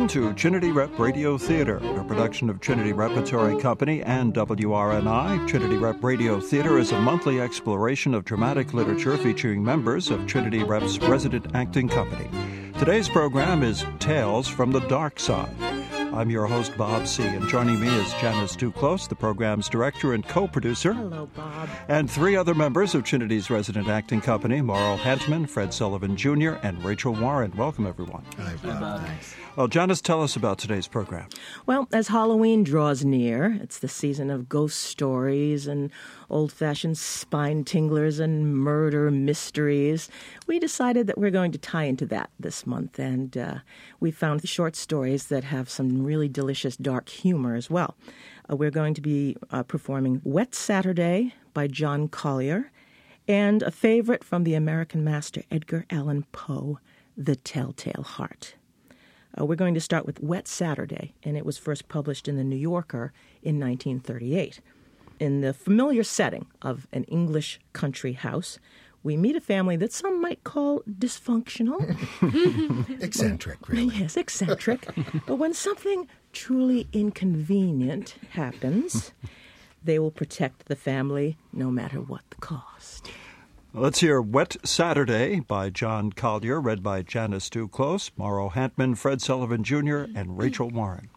to Trinity Rep Radio Theater, a production of Trinity Repertory Company and WRNI. Trinity Rep Radio Theater is a monthly exploration of dramatic literature featuring members of Trinity Rep's resident acting company. Today's program is Tales from the Dark Side. I'm your host, Bob C., and joining me is Janice Duclos, the program's director and co-producer. Hello, Bob. And three other members of Trinity's resident acting company, Mauro Hantman, Fred Sullivan Jr., and Rachel Warren. Welcome, everyone. Hi, Bob. Well, Janice, tell us about today's program. Well, as Halloween draws near, it's the season of ghost stories and old-fashioned spine tinglers and murder mysteries. We decided that we're going to tie into that this month, and we found short stories that have some really delicious dark humor as well. We're going to be performing Wet Saturday by John Collier, and a favorite from the American master Edgar Allan Poe, The Telltale Heart. We're going to start with Wet Saturday, and it was first published in The New Yorker in 1938. In the familiar setting of an English country house, we meet a family that some might call dysfunctional. Eccentric, really. Yes, eccentric. But when something truly inconvenient happens, they will protect the family no matter what the cost. Let's hear Wet Saturday by John Collier, read by Janice Duclos, Mauro Hantman, Fred Sullivan Jr., and Rachel Warren.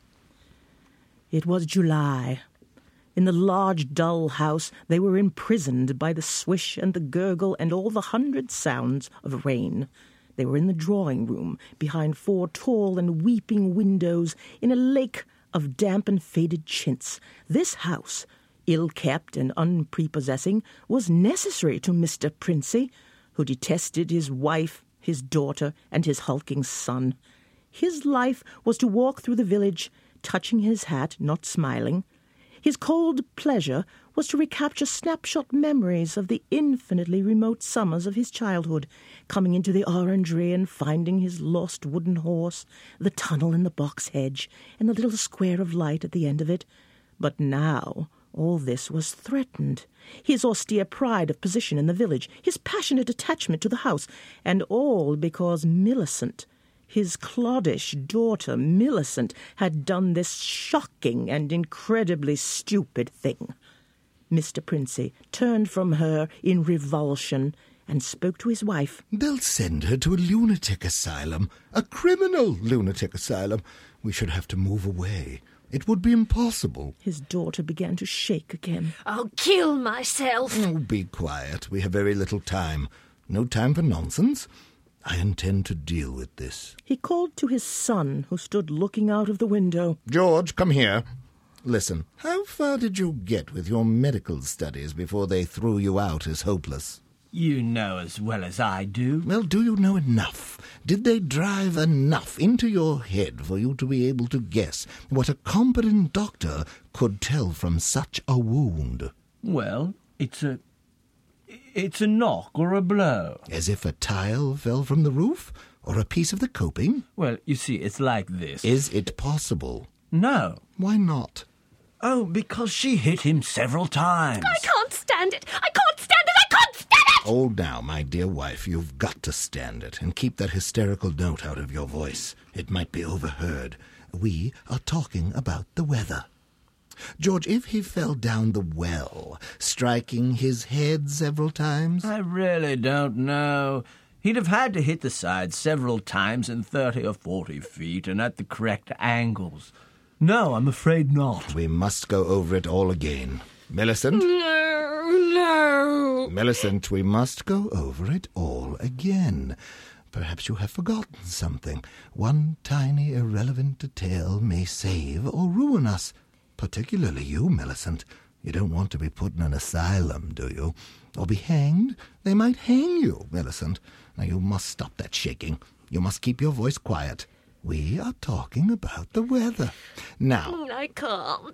It was July. In the large, dull house, they were imprisoned by the swish and the gurgle and all the 100 sounds of rain. They were in the drawing room, behind 4 tall and weeping windows, in a lake of damp and faded chintz. This house, ill-kept and unprepossessing, was necessary to Mr. Princey, who detested his wife, his daughter, and his hulking son. His life was to walk through the village, touching his hat, not smiling. His cold pleasure was to recapture snapshot memories of the infinitely remote summers of his childhood, coming into the orangery and finding his lost wooden horse, the tunnel in the box hedge, and the little square of light at the end of it. But now all this was threatened. His austere pride of position in the village, his passionate attachment to the house, and all because Millicent, his cloddish daughter Millicent, had done this shocking and incredibly stupid thing. Mr. Princey turned from her in revulsion and spoke to his wife. They'll send her to a lunatic asylum, a criminal lunatic asylum. We should have to move away. It would be impossible. His daughter began to shake again. I'll kill myself. Oh, be quiet. We have very little time. No time for nonsense. I intend to deal with this. He called to his son, who stood looking out of the window. George, come here. Listen, how far did you get with your medical studies before they threw you out as hopeless? You know as well as I do. Well, do you know enough? Did they drive enough into your head for you to be able to guess what a competent doctor could tell from such a wound? Well, it's a knock or a blow. As if a tile fell from the roof? Or a piece of the coping? Well, you see, it's like this. Is it possible? No. Why not? Oh, because she hit him several times. I can't stand it. I can't stand it. I can't stand it. Hold now, my dear wife. You've got to stand it and keep that hysterical note out of your voice. It might be overheard. We are talking about the weather. George, if he fell down the well, striking his head several times? I really don't know. He'd have had to hit the side several times in 30 or 40 feet and at the correct angles. No, I'm afraid not. We must go over it all again. Millicent? No. Millicent, we must go over it all again. Perhaps you have forgotten something. One tiny irrelevant detail may save or ruin us. Particularly you, Millicent. You don't want to be put in an asylum, do you? Or be hanged? They might hang you, Millicent. Now you must stop that shaking. You must keep your voice quiet. We are talking about the weather. Now... I can't.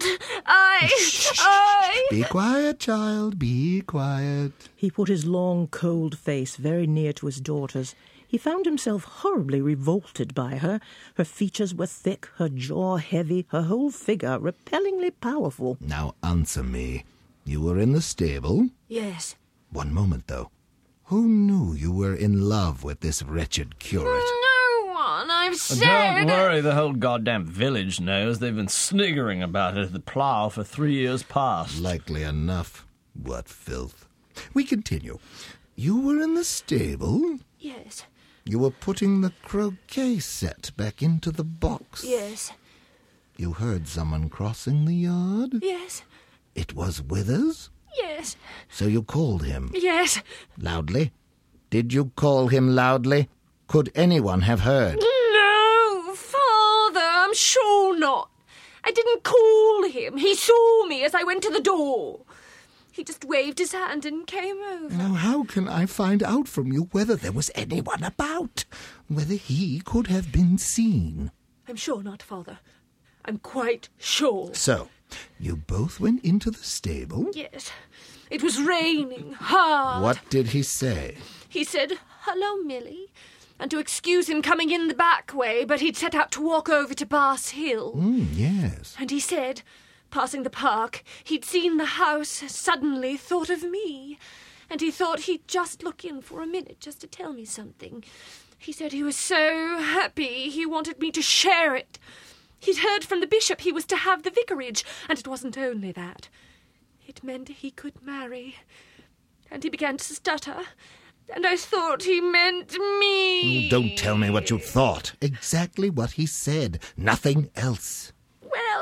Be quiet, child. Be quiet. He put his long, cold face very near to his daughter's. He found himself horribly revolted by her. Her features were thick, her jaw heavy, her whole figure repellingly powerful. Now answer me. You were in the stable? Yes. One moment, though. Who knew you were in love with this wretched curate? No one. I've said... Don't worry, the whole goddamn village knows. They've been sniggering about it at the plough for 3 years past. Likely enough. What filth. We continue. You were in the stable? Yes, You were putting the croquet set back into the box? yes, You heard someone crossing the yard? yes, It was Withers? yes, So you called him? yes. Loudly? Did you call him loudly? Could anyone have heard? No, Father, I'm sure not. I didn't call him. He saw me as I went to the door. He just waved his hand and came over. Now, how can I find out from you whether there was anyone about? Whether he could have been seen? I'm sure not, Father. I'm quite sure. So, you both went into the stable? Yes. It was raining hard. What did he say? He said, "Hello, Millie," and to excuse him coming in the back way, but he'd set out to walk over to Bass Hill. Yes. And he said, passing the park, he'd seen the house, suddenly thought of me, and he thought he'd just look in for a minute just to tell me something. He said he was so happy he wanted me to share it. He'd heard from the bishop he was to have the vicarage, and it wasn't only that. It meant he could marry. And he began to stutter, and I thought he meant me. Oh, don't tell me what you thought. Exactly what he said. Nothing else. Well,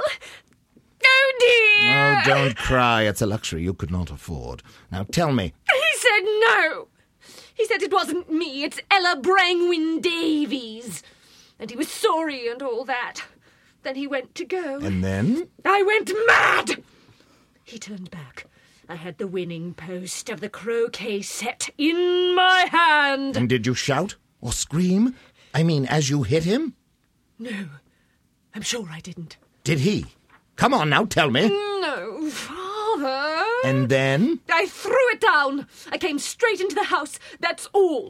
oh dear. Oh, don't cry. It's a luxury you could not afford. Now tell me. He said no. He said it wasn't me, it's Ella Brangwyn Davies. And he was sorry and all that. Then he went to go. And then? I went mad. He turned back. I had the winning post of the croquet set in my hand. And did you shout or scream? I mean, as you hit him? No, I'm sure I didn't. Did he? Come on now, tell me. No, Father. And then? I threw it down. I came straight into the house. That's all.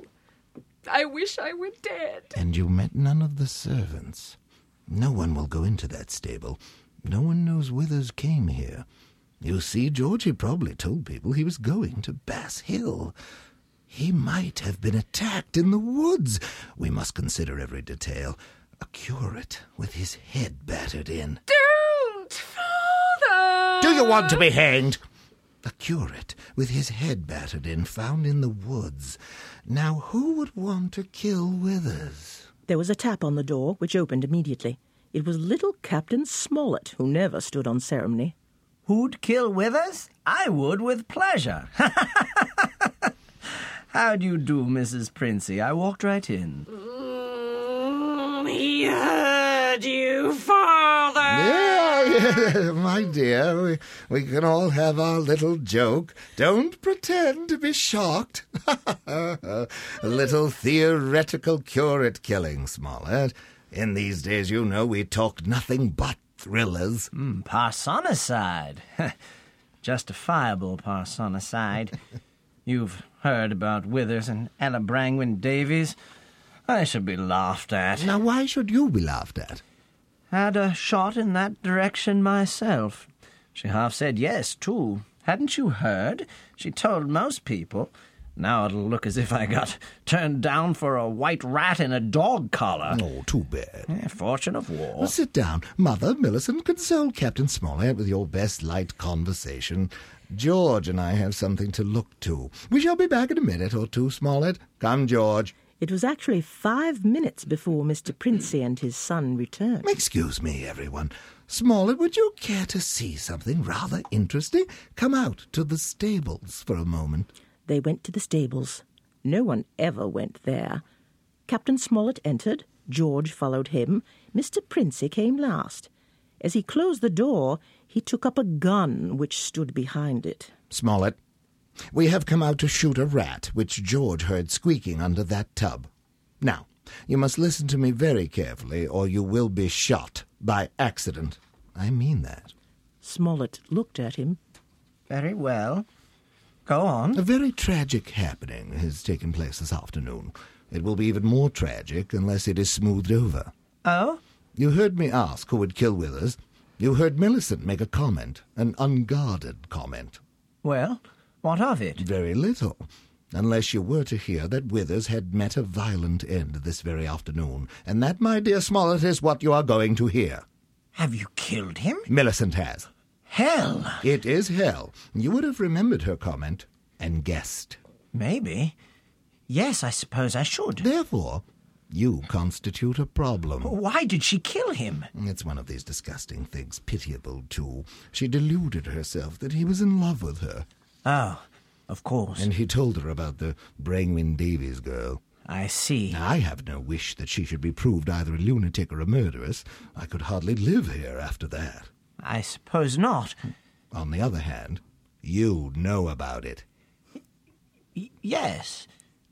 I wish I were dead. And you met none of the servants. No one will go into that stable. No one knows Withers came here. You see, Georgie probably told people he was going to Bass Hill. He might have been attacked in the woods. We must consider every detail. A curate with his head battered in. Don't, Father! Do you want to be hanged? A curate with his head battered in, found in the woods. Now, who would want to kill Withers? There was a tap on the door, which opened immediately. It was little Captain Smollett, who never stood on ceremony. Who'd kill Withers? I would with pleasure. How do you do, Mrs. Princey? I walked right in. He heard you, Father. Yeah, my dear, we can all have our little joke. Don't pretend to be shocked. A little theoretical curate killing, Smollett. In these days, you know, we talk nothing but thrillers. Parsonicide. Justifiable parsonicide. You've heard about Withers and Ella Brangwyn Davies. I should be laughed at. Now, why should you be laughed at? Had a shot in that direction myself. She half said yes, too. Hadn't you heard? She told most people. Now it'll look as if I got turned down for a white rat in a dog collar. Oh, too bad. Fortune of war. Well, sit down. Mother, Millicent, console Captain Smollett with your best light conversation. George and I have something to look to. We shall be back in a minute or two, Smollett. Come, George. It was actually 5 minutes before Mr. Princey and his son returned. Excuse me, everyone. Smollett, would you care to see something rather interesting? Come out to the stables for a moment. They went to the stables. No one ever went there. Captain Smollett entered. George followed him. Mr. Princey came last. As he closed the door, he took up a gun which stood behind it. Smollett, we have come out to shoot a rat which George heard squeaking under that tub. Now, you must listen to me very carefully, or you will be shot by accident. I mean that. Smollett looked at him. Very well. Go on. A very tragic happening has taken place this afternoon. It will be even more tragic unless it is smoothed over. Oh? You heard me ask who would kill Withers. You heard Millicent make a comment, an unguarded comment. Well, what of it? Very little. unless you were to hear that Withers had met a violent end this very afternoon. And that, my dear Smollett, is what you are going to hear. Have you killed him? Millicent has. Hell! It is hell. You would have remembered her comment and guessed. Maybe. Yes, I suppose I should. Therefore, you constitute a problem. Why did she kill him? It's one of these disgusting things, pitiable, too. She deluded herself that he was in love with her. Oh, of course. And he told her about the Brangwyn Davies girl. I see. I have no wish that she should be proved either a lunatic or a murderess. I could hardly live here after that. I suppose not. On the other hand, you know about it. Yes.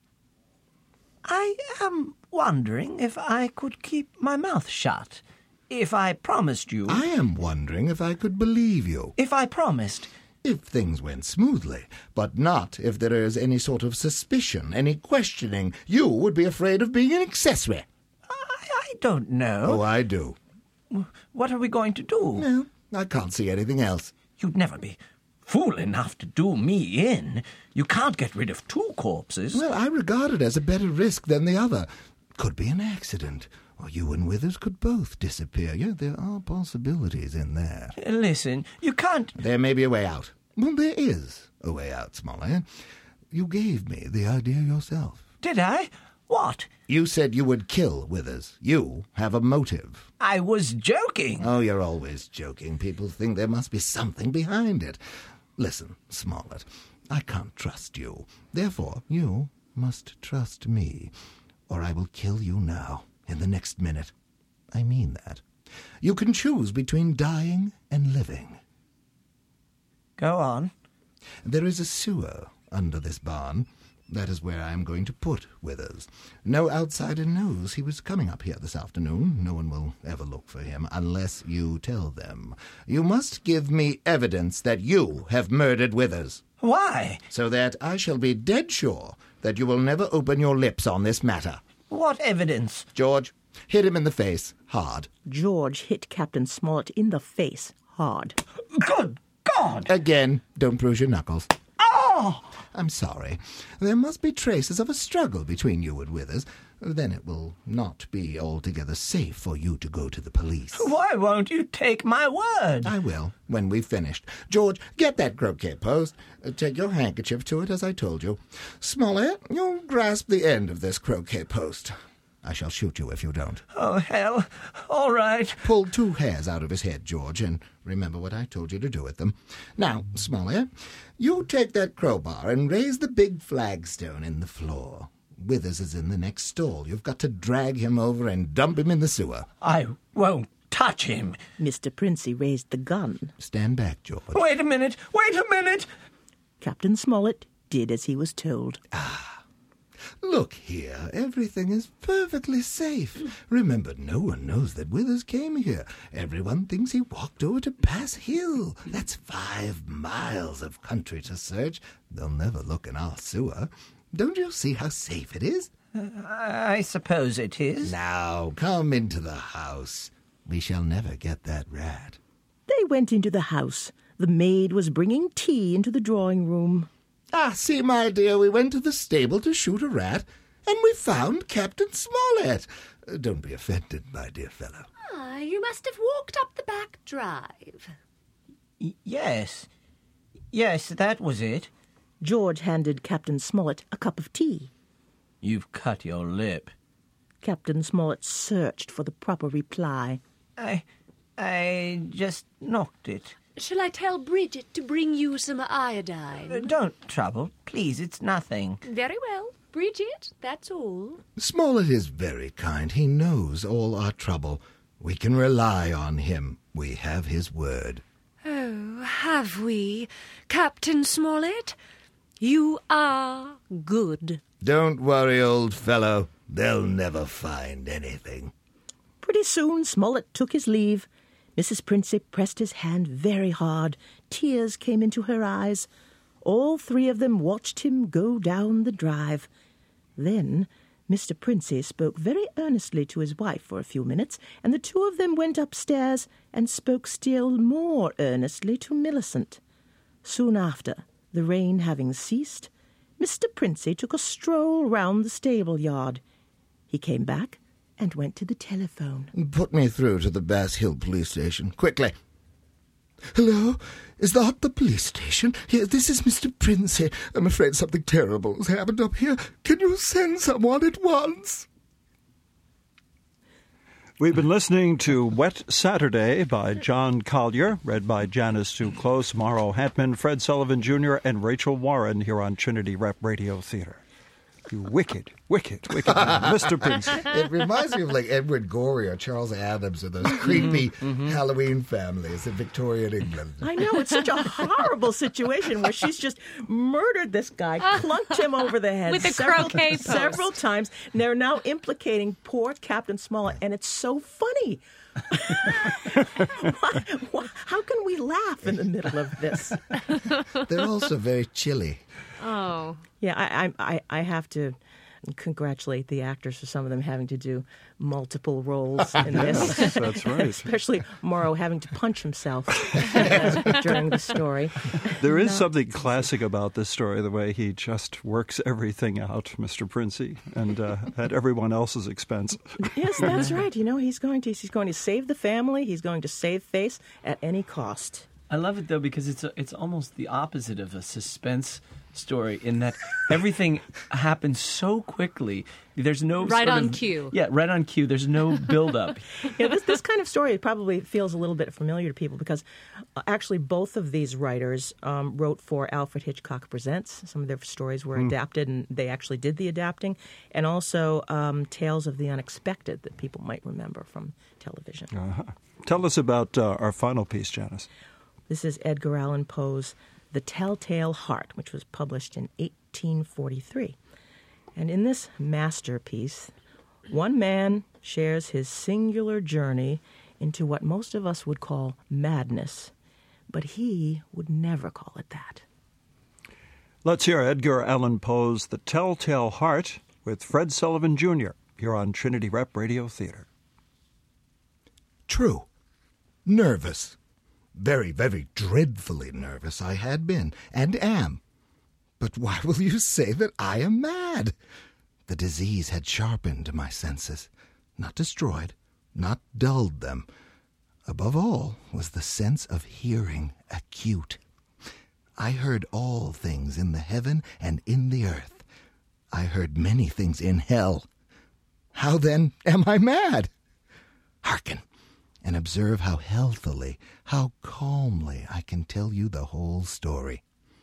I am wondering if I could keep my mouth shut. If I promised you... I am wondering if I could believe you. If I promised... If things went smoothly, but not if there is any sort of suspicion, any questioning. You would be afraid of being an accessory. I don't know. Oh, I do. What are we going to do? No, I can't see anything else. You'd never be fool enough to do me in. You can't get rid of two corpses. Well, I regard it as a better risk than the other. Could be an accident, or you and Withers could both disappear. Yeah, there are possibilities in there. Listen, you can't... There may be a way out. Well, there is a way out, Smollett. You gave me the idea yourself. Did I? What? You said you would kill Withers. You have a motive. I was joking. Oh, you're always joking. People think there must be something behind it. Listen, Smollett, I can't trust you. Therefore, you must trust me, or I will kill you now, in the next minute. I mean that. You can choose between dying and living. Go on. There is a sewer under this barn. That is where I am going to put Withers. No outsider knows he was coming up here this afternoon. No one will ever look for him unless you tell them. You must give me evidence that you have murdered Withers. Why? So that I shall be dead sure that you will never open your lips on this matter. What evidence? George, hit him in the face, hard. George hit Captain Smollett in the face hard. Good God! Again, don't bruise your knuckles. Oh! I'm sorry. There must be traces of a struggle between you and Withers. Then it will not be altogether safe for you to go to the police. Why won't you take my word? I will, when we've finished. George, get that croquet post. Take your handkerchief to it, as I told you. Smollett, you'll grasp the end of this croquet post. I shall shoot you if you don't. Oh, hell. All right. Pull 2 hairs out of his head, George, and remember what I told you to do with them. Now, Smollett, you take that crowbar and raise the big flagstone in the floor. Withers is in the next stall. You've got to drag him over and dump him in the sewer. I won't touch him. Mr. Princey raised the gun. Stand back, George. Wait a minute. Wait a minute. Captain Smollett did as he was told. Look here, everything is perfectly safe. Remember, no one knows that Withers came here. Everyone thinks he walked over to Pass Hill. That's 5 miles of country to search. They'll never look in our sewer. Don't you see how safe it is? I suppose it is. Now, come into the house. We shall never get that rat. They went into the house. The maid was bringing tea into the drawing room. Ah, see, my dear, we went to the stable to shoot a rat, and we found Captain Smollett. Don't be offended, my dear fellow. Ah, you must have walked up the back drive. Yes. Yes, that was it. George handed Captain Smollett a cup of tea. You've cut your lip. Captain Smollett searched for the proper reply. I just knocked it. Shall I tell Bridget to bring you some iodine? Don't trouble. Please, it's nothing. Very well. Bridget, that's all. Smollett is very kind. He knows all our trouble. We can rely on him. We have his word. Oh, have we, Captain Smollett? You are good. Don't worry, old fellow. They'll never find anything. Pretty soon Smollett took his leave. Mrs. Princey pressed his hand very hard. Tears came into her eyes. All 3 of them watched him go down the drive. Then Mr. Princey spoke very earnestly to his wife for a few minutes, and the 2 of them went upstairs and spoke still more earnestly to Millicent. Soon after, the rain having ceased, Mr. Princey took a stroll round the stable yard. He came back and went to the telephone. Put me through to the Bass Hill police station, quickly. Hello? Is that the police station? Here, this is Mr. Princey. I'm afraid something terrible has happened up here. Can you send someone at once? We've been listening to Wet Saturday by John Collier, read by Janice Duclos, Morrow Hantman, Fred Sullivan Jr., and Rachel Warren here on Trinity Rep Radio Theater. You wicked man, Mr. Princey. It reminds me of like Edward Gorey or Charles Adams or those creepy Halloween families in Victorian England. I know, it's such a horrible situation where she's just murdered this guy, clunked him over the head with a croquet post several times. And they're now implicating poor Captain Smollett, and it's so funny. How can we laugh in the middle of this? They're also very chilly. Oh. Yeah, I have to congratulate the actors for some of them having to do multiple roles in this. Yes, that's right. Especially Morrow having to punch himself during the story. There is something classic about this story, the way he just works everything out, Mr. Princey, and at everyone else's expense. Yes, that's right. You know, he's going to save the family. He's going to save face at any cost. I love it, though, because it's almost the opposite of a suspense story in that everything happens so quickly. There's no right on cue. Yeah, right on cue. There's no build-up. Yeah, this kind of story probably feels a little bit familiar to people because actually both of these writers wrote for Alfred Hitchcock Presents. Some of their stories were adapted, and they actually did the adapting, and also Tales of the Unexpected that people might remember from television. Uh-huh. Tell us about our final piece, Janice. This is Edgar Allan Poe's The Telltale Heart, which was published in 1843. And in this masterpiece, one man shares his singular journey into what most of us would call madness, but he would never call it that. Let's hear Edgar Allan Poe's The Telltale Heart with Fred Sullivan Jr. here on Trinity Rep Radio Theater. True. Nervous. Very, very dreadfully nervous I had been, and am. But why will you say that I am mad? The disease had sharpened my senses, not destroyed, not dulled them. Above all was the sense of hearing acute. I heard all things in the heaven and in the earth. I heard many things in hell. How then am I mad? Hearken, and observe how healthily, how calmly I can tell you the whole story.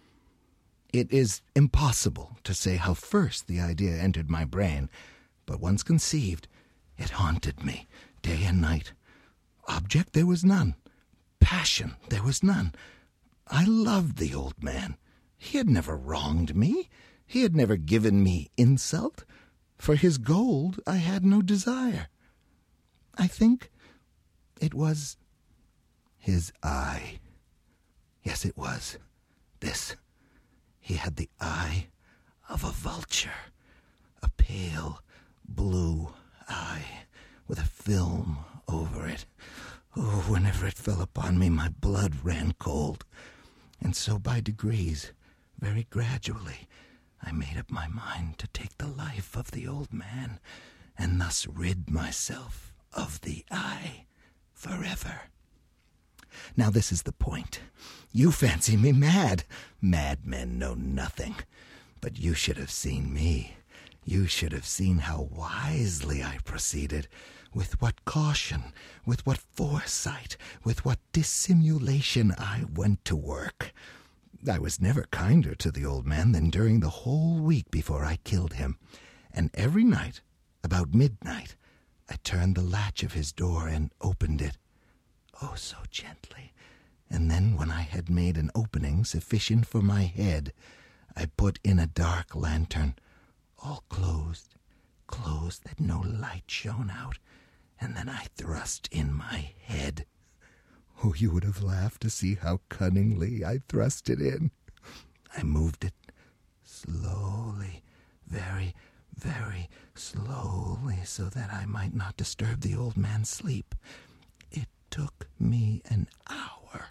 It is impossible to say how first the idea entered my brain, but once conceived, it haunted me day and night. Object there was none. Passion there was none. I loved the old man. He had never wronged me. He had never given me insult. For his gold I had no desire. I think it was his eye. Yes, it was. This. He had the eye of a vulture. A pale blue eye with a film over it. Oh, whenever it fell upon me, my blood ran cold. And so by degrees, very gradually, I made up my mind to take the life of the old man and thus rid myself of the eye forever. Now this is the point. You fancy me mad. Madmen know nothing. But you should have seen me. You should have seen how wisely I proceeded, with what caution, with what foresight, with what dissimulation I went to work. I was never kinder to the old man than during the whole week before I killed him. And every night, about midnight, I turned the latch of his door and opened it, oh, so gently. And then when I had made an opening sufficient for my head, I put in a dark lantern, all closed that no light shone out, and then I thrust in my head. Oh, you would have laughed to see how cunningly I thrust it in. I moved it slowly, very, very slowly, so that I might not disturb the old man's sleep. It took me an hour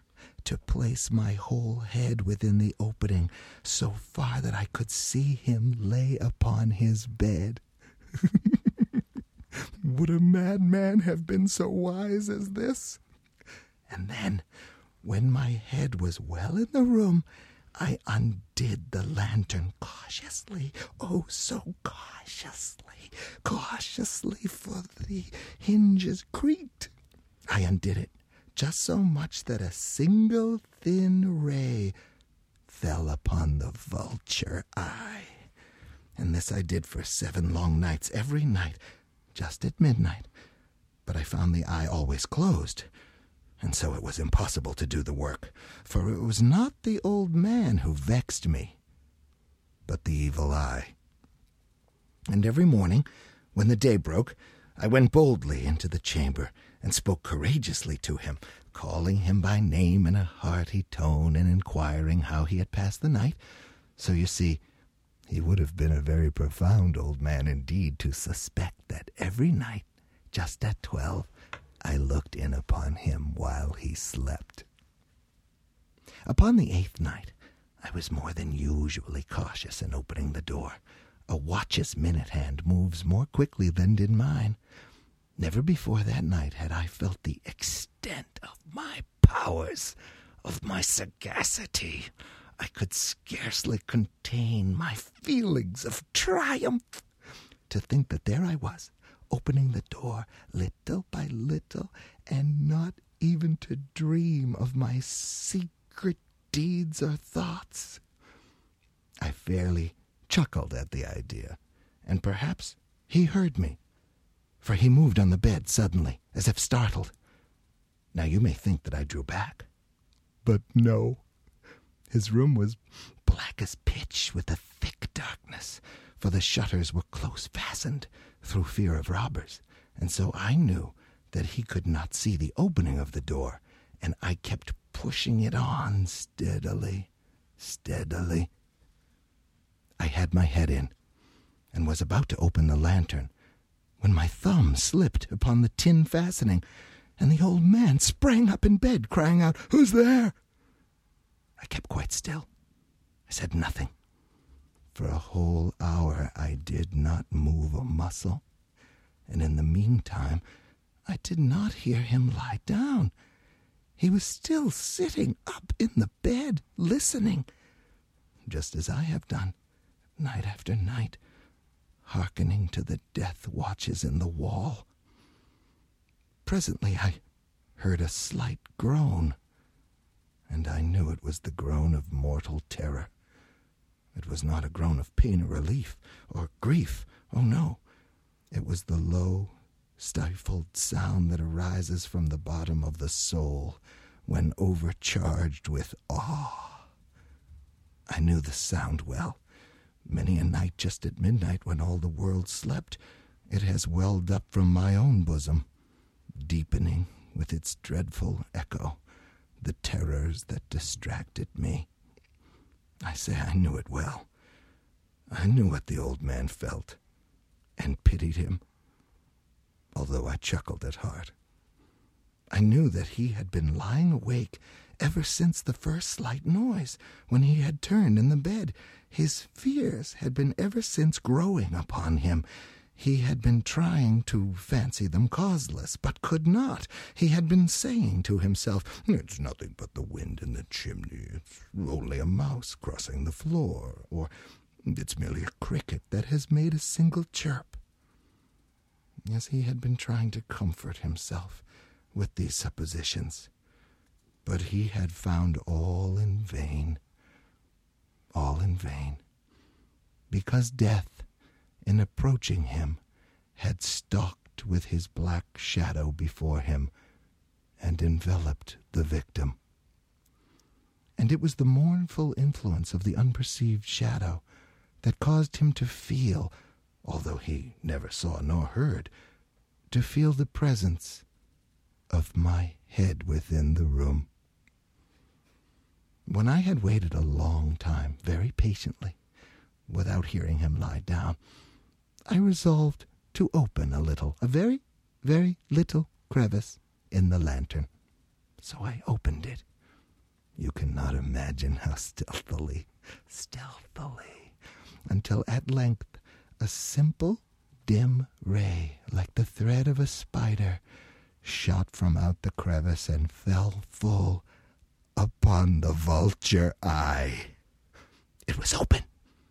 to place my whole head within the opening, so far that I could see him lay upon his bed. Would a madman have been so wise as this? And then, when my head was well in the room, I undid the lantern cautiously, oh, so cautiously, for the hinges creaked. I undid it just so much that a single thin ray fell upon the vulture eye. And this I did for 7 long nights, every night, just at midnight. But I found the eye always closed, and so it was impossible to do the work, for it was not the old man who vexed me, but the evil eye. And every morning, when the day broke, I went boldly into the chamber and spoke courageously to him, calling him by name in a hearty tone and inquiring how he had passed the night. So you see, he would have been a very profound old man indeed to suspect that every night, just at 12, I looked in upon him while he slept. Upon the 8th night, I was more than usually cautious in opening the door. A watch's minute hand moves more quickly than did mine. Never before that night had I felt the extent of my powers, of my sagacity. I could scarcely contain my feelings of triumph. To think that there I was, opening the door little by little, and not even to dream of my secret deeds or thoughts. I fairly chuckled at the idea, and perhaps he heard me, for he moved on the bed suddenly, as if startled. Now you may think that I drew back, but no. His room was black as pitch with a thick darkness, for the shutters were close fastened through fear of robbers, and so I knew that he could not see the opening of the door, and I kept pushing it on steadily. I had my head in, and was about to open the lantern, when my thumb slipped upon the tin fastening, and the old man sprang up in bed, crying out, "Who's there?" I kept quite still. I said nothing. For a whole hour I did not move a muscle, and in the meantime I did not hear him lie down. He was still sitting up in the bed, listening, just as I have done, night after night, hearkening to the death watches in the wall. Presently I heard a slight groan, and I knew it was the groan of mortal terror. It was not a groan of pain or relief or grief. Oh, no. It was the low, stifled sound that arises from the bottom of the soul when overcharged with awe. I knew the sound well. Many a night just at midnight when all the world slept, it has welled up from my own bosom, deepening with its dreadful echo the terrors that distracted me. I say I knew it well. I knew what the old man felt, and pitied him, although I chuckled at heart. I knew that he had been lying awake ever since the first slight noise, when he had turned in the bed. His fears had been ever since growing upon him. He had been trying to fancy them causeless, but could not. He had been saying to himself, "It's nothing but the wind in the chimney. It's only a mouse crossing the floor," or "It's merely a cricket that has made a single chirp." Yes, he had been trying to comfort himself with these suppositions, but he had found all in vain. All in vain, because death, in approaching him, had stalked with his black shadow before him and enveloped the victim. And it was the mournful influence of the unperceived shadow that caused him to feel, although he never saw nor heard, to feel the presence of my head within the room. When I had waited a long time, very patiently, without hearing him lie down, I resolved to open a little, a very, very little crevice in the lantern. So I opened it, You cannot imagine how stealthily, until at length a simple, dim ray, like the thread of a spider, shot from out the crevice and fell full upon the vulture eye. It was open,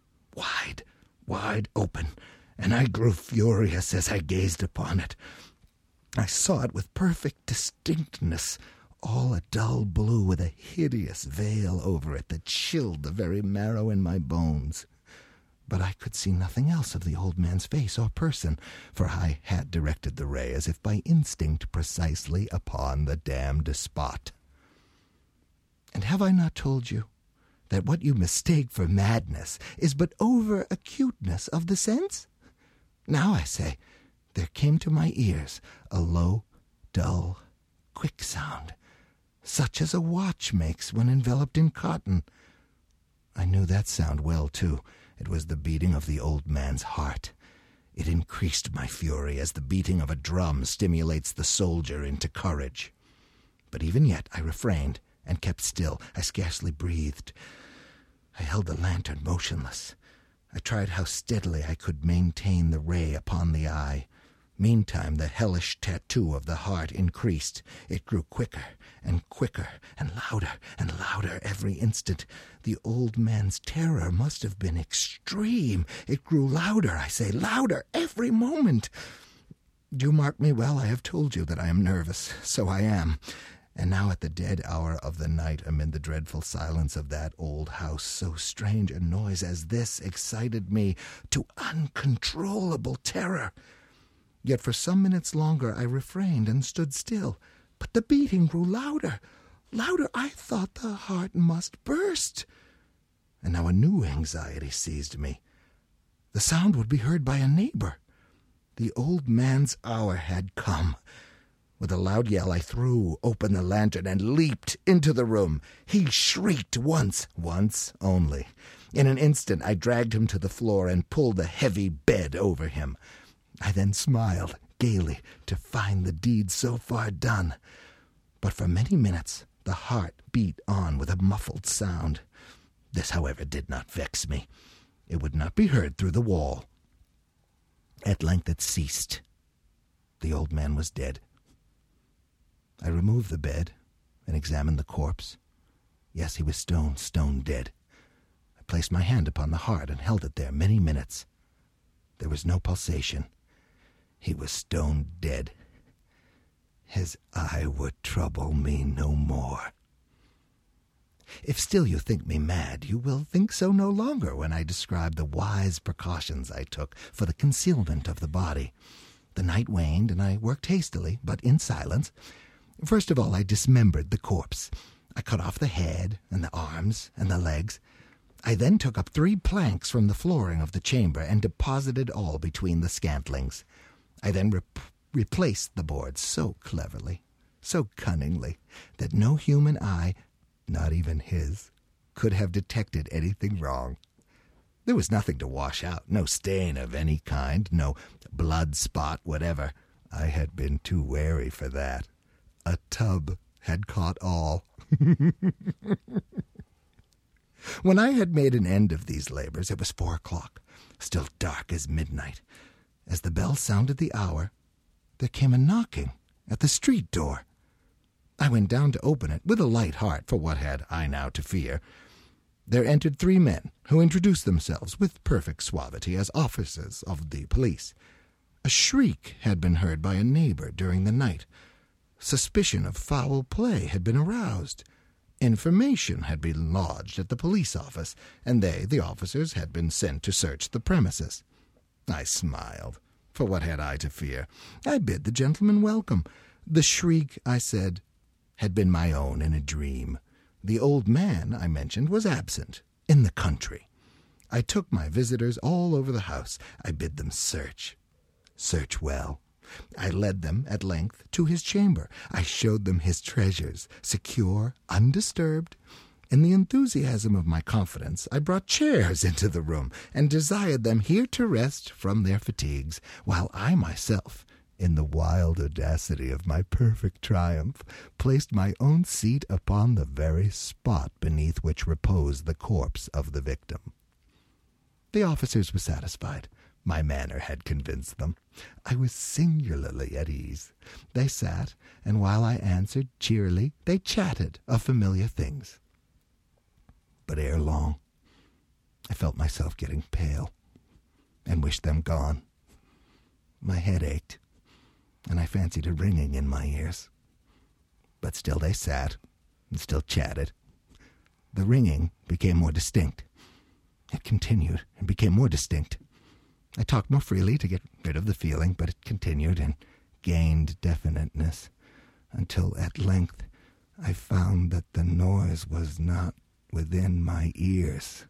wide open, and I grew furious as I gazed upon it. I saw it with perfect distinctness, all a dull blue with a hideous veil over it that chilled the very marrow in my bones. But I could see nothing else of the old man's face or person, for I had directed the ray as if by instinct precisely upon the damned spot. And have I not told you that what you mistake for madness is but over-acuteness of the sense? Now, I say, there came to my ears a low, dull, quick sound, such as a watch makes when enveloped in cotton. I knew that sound well, too. It was the beating of the old man's heart. It increased my fury as the beating of a drum stimulates the soldier into courage. But even yet I refrained and kept still. I scarcely breathed. I held the lantern motionless. I tried how steadily I could maintain the ray upon the eye. Meantime, the hellish tattoo of the heart increased. It grew quicker and louder every instant. The old man's terror must have been extreme. It grew louder, I say, louder every moment. You mark me well. I have told you that I am nervous. So I am. And now at the dead hour of the night, amid the dreadful silence of that old house, so strange a noise as this excited me to uncontrollable terror. Yet for some minutes longer I refrained and stood still. But the beating grew louder. I thought the heart must burst. And now a new anxiety seized me. The sound would be heard by a neighbor. The old man's hour had come. With a loud yell I threw open the lantern and leaped into the room. He shrieked once only. In an instant I dragged him to the floor and pulled the heavy bed over him. I then smiled gaily to find the deed so far done. But for many minutes the heart beat on with a muffled sound. This, however, did not vex me. It would not be heard through the wall. At length it ceased. The old man was dead. I removed the bed and examined the corpse. Yes, he was stone dead. I placed my hand upon the heart and held it there many minutes. There was no pulsation. He was stone dead. His eye would trouble me no more. If still you think me mad, you will think so no longer when I describe the wise precautions I took for the concealment of the body. The night waned, and I worked hastily, but in silence. First of all, I dismembered the corpse. I cut off the head and the arms and the legs. I then took up 3 planks from the flooring of the chamber and deposited all between the scantlings. I then replaced the boards so cleverly, so cunningly, that no human eye, not even his, could have detected anything wrong. There was nothing to wash out, no stain of any kind, no blood spot whatever. I had been too wary for that. A tub had caught all. When I had made an end of these labors, it was 4 o'clock, still dark as midnight. As the bell sounded the hour, there came a knocking at the street door. I went down to open it with a light heart, for what had I now to fear? There entered 3 men, who introduced themselves with perfect suavity as officers of the police. A shriek had been heard by a neighbor during the night. Suspicion of foul play had been aroused. Information had been lodged at the police office, and they, the officers, had been sent to search the premises. I smiled, for what had I to fear? I bid the gentleman welcome. The shriek, I said, had been my own in a dream. The old man, I mentioned, was absent, in the country. I took my visitors all over the house. I bid them search well. I led them, at length, to his chamber. I showed them his treasures, secure, undisturbed. In the enthusiasm of my confidence, I brought chairs into the room, and desired them here to rest from their fatigues, while I myself in the wild audacity of my perfect triumph, placed my own seat upon the very spot beneath which reposed the corpse of the victim. The officers were satisfied. My manner had convinced them. I was singularly at ease. They sat, and while I answered cheerily, they chatted of familiar things. But ere long, I felt myself getting pale, and wished them gone. My head ached, and I fancied a ringing in my ears. But still they sat, and still chatted. The ringing became more distinct. It continued and became more distinct. I talked more freely to get rid of the feeling, but it continued and gained definiteness, until at length I found that the noise was not within my ears.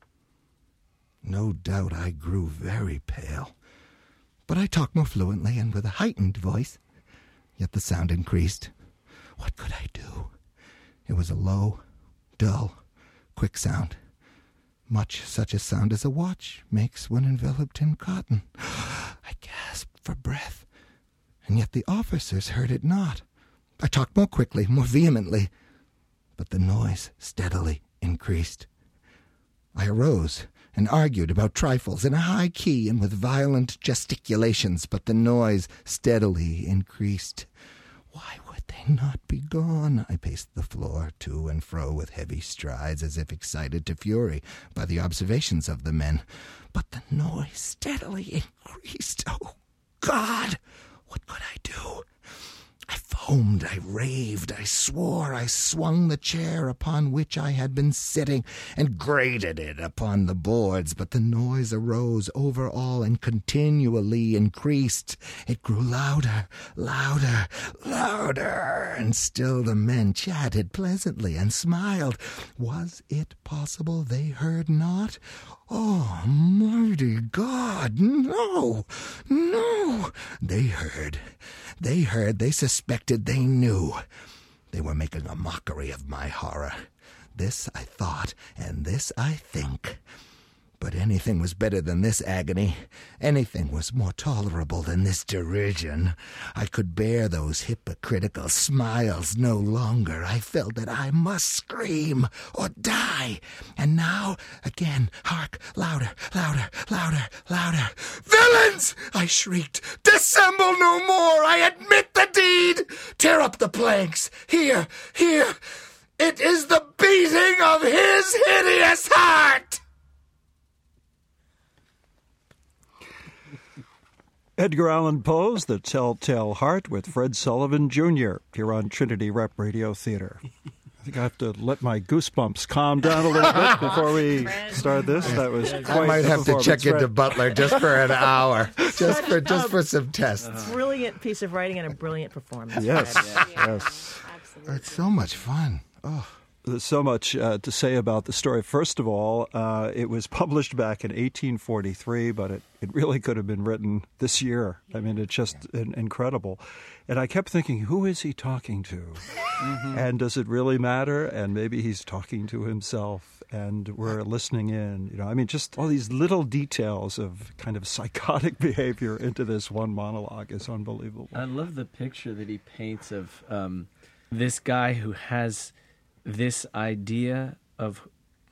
No doubt I grew very pale, but I talked more fluently and with a heightened voice. Yet the sound increased. What could I do? It was a low, dull, quick sound, much such a sound as a watch makes when enveloped in cotton. I gasped for breath, and yet the officers heard it not. I talked more quickly, more vehemently, but the noise steadily increased. I arose and argued about trifles in a high key and with violent gesticulations, but the noise steadily increased. Why would they not be gone? I paced the floor to and fro with heavy strides, as if excited to fury by the observations of the men. But the noise steadily increased. Oh, God! What could I do? I foamed, I raved, I swore, I swung the chair upon which I had been sitting and grated it upon the boards, but the noise arose over all and continually increased. It grew louder, louder, louder, and still the men chatted pleasantly and smiled. Was it possible they heard not? Oh, mighty God, no, no! They heard, they suspected, they knew. They were making a mockery of my horror. This I thought, and this I think. But anything was better than this agony. Anything was more tolerable than this derision. I could bear those hypocritical smiles no longer. I felt that I must scream or die. And now, again, hark, louder, louder, louder, louder. Villains! I shrieked. Dissemble no more! I admit the deed! Tear up the planks! Here, here! It is the beating of his hideous heart! Edgar Allan Poe's The Telltale Heart with Fred Sullivan, Jr. here on Trinity Rep Radio Theater. I think I have to let my goosebumps calm down a little bit before we start this. That was quite I might have to check into Butler just for an hour, just for some tests. Brilliant piece of writing and a brilliant performance. Yes, yes. Absolutely. It's so much fun. Oh. There's so much to say about the story. First of all, it was published back in 1843, but it really could have been written this year. I mean, it's just incredible. And I kept thinking, who is he talking to? Mm-hmm. And does it really matter? And maybe he's talking to himself, and we're listening in. You know, I mean, just all these little details of kind of psychotic behavior into this one monologue is unbelievable. I love the picture that he paints of this guy who has this idea of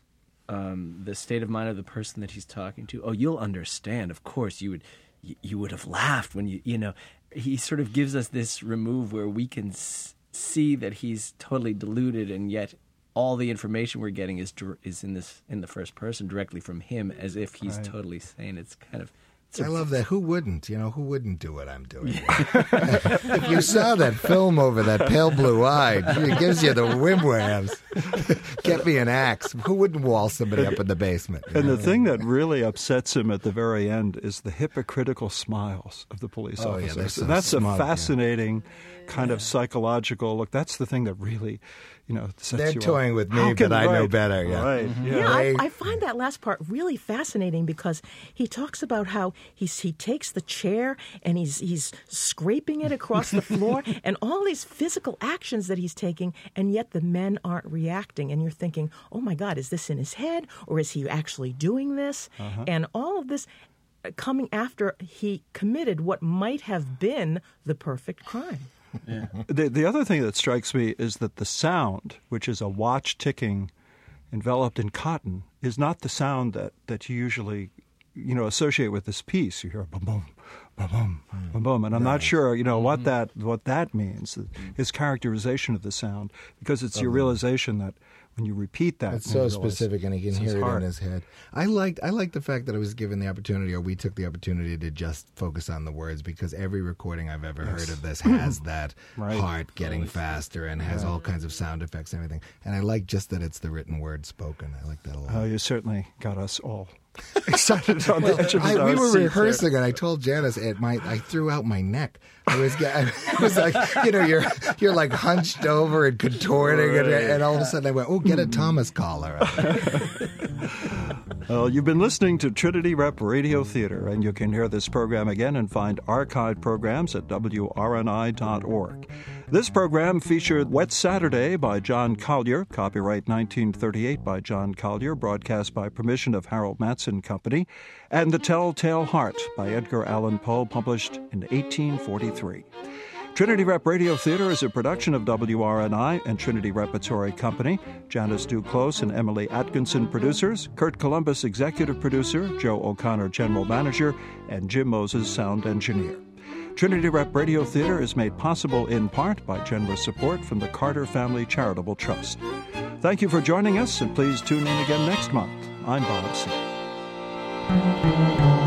the state of mind of the person that he's talking to. Oh, you'll understand. Of course, you would have laughed when you know. He sort of gives us this remove where we can see that he's totally deluded, and yet all the information we're getting is in the first person directly from him, as if he's totally sane. It's kind of. I love that. Who wouldn't? You know, who wouldn't do what I'm doing? If you saw that film over that pale blue eye, it gives you the wimwams. Get me an axe. Who wouldn't wall somebody up in the basement? And the thing that really upsets him at the very end is the hypocritical smiles of the police officers. Yeah, so that's smug, a fascinating kind of psychological look. That's the thing that really, sets They're you toying up. with me, but I know better. Yeah. Right. Mm-hmm. Yeah. I find that last part really fascinating because he talks about how he takes the chair and he's scraping it across the floor and all these physical actions that he's taking, and yet the men aren't reacting. And you're thinking, oh my God, is this in his head or is he actually doing this? And all of this. coming after he committed what might have been the perfect crime. Yeah. The other thing that strikes me is that the sound, which is a watch ticking enveloped in cotton, is not the sound that you usually, associate with this piece. You hear boom, boom, boom, boom, boom, boom, and I'm not sure, what that means. His characterization of the sound, because it's your realization that when you repeat that, it's so specific, and he can hear it in his head. I liked the fact that I was given the opportunity, or we took the opportunity to just focus on the words, because every recording I've ever heard of this has that heart getting faster and has all kinds of sound effects and everything. And I like just that it's the written word spoken. I like that a lot. Oh, you certainly got us all excited on the edge of our we were seats rehearsing, and I told Janice I threw out my neck. I was like, you're like hunched over and contorting, and all of a sudden I went, "Oh, get a Thomas collar." Well, you've been listening to Trinity Rep Radio Theater, and you can hear this program again and find archived programs at WRNI.org. This program featured Wet Saturday by John Collier, copyright 1938 by John Collier, broadcast by permission of Harold Matson Company, and The Telltale Heart by Edgar Allan Poe, published in 1843. Trinity Rep Radio Theater is a production of WRNI and Trinity Repertory Company. Janice Duclos and Emily Atkinson producers, Kurt Columbus executive producer, Joe O'Connor general manager, and Jim Moses sound engineer. Trinity Rep Radio Theater is made possible in part by generous support from the Carter Family Charitable Trust. Thank you for joining us, and please tune in again next month. I'm Bob C.